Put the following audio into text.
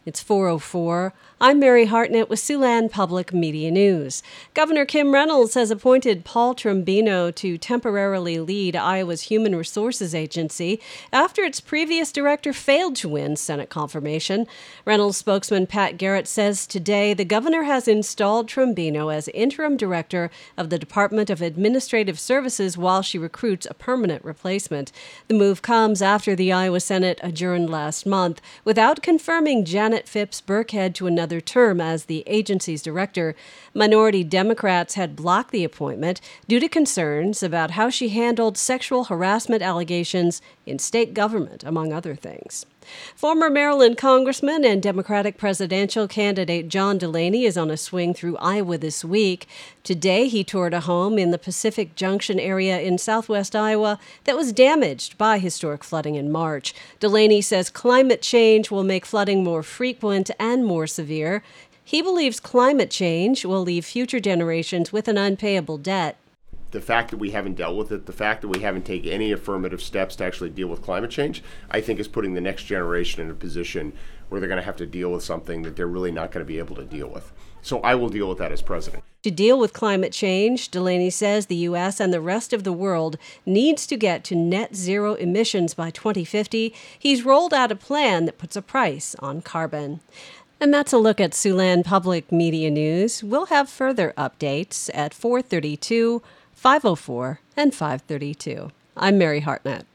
It's 4:04. I'm Mary Hartnett with Siouxland Public Media News. Governor Kim Reynolds has appointed Paul Trombino to temporarily lead Iowa's Human Resources Agency after its previous director failed to win Senate confirmation. Reynolds spokesman Pat Garrett says today the governor has installed Trombino as interim director of the Department of Administrative Services while she recruits a permanent replacement. The move comes after the Iowa Senate adjourned last month without confirming Janet Phipps Burkhead to another term as the agency's director. Minority Democrats had blocked the appointment due to concerns about how she handled sexual harassment allegations in state government, among other things. Former Maryland Congressman and Democratic presidential candidate John Delaney is on a swing through Iowa this week. Today, he toured a home in the Pacific Junction area in southwest Iowa that was damaged by historic flooding in March. Delaney says climate change will make flooding more frequent and more severe. He believes climate change will leave future generations with an unpayable debt. The fact that we haven't dealt with it, the fact that we haven't taken any affirmative steps to actually deal with climate change, I think is putting the next generation in a position where they're going to have to deal with something that they're really not going to be able to deal with. So I will deal with that as president. To deal with climate change, Delaney says the U.S. and the rest of the world needs to get to net zero emissions by 2050. He's rolled out a plan that puts a price on carbon. And that's a look at Siouxland Public Media News. We'll have further updates at 4:32, 5:04, and 5:32. I'm Mary Hartnett.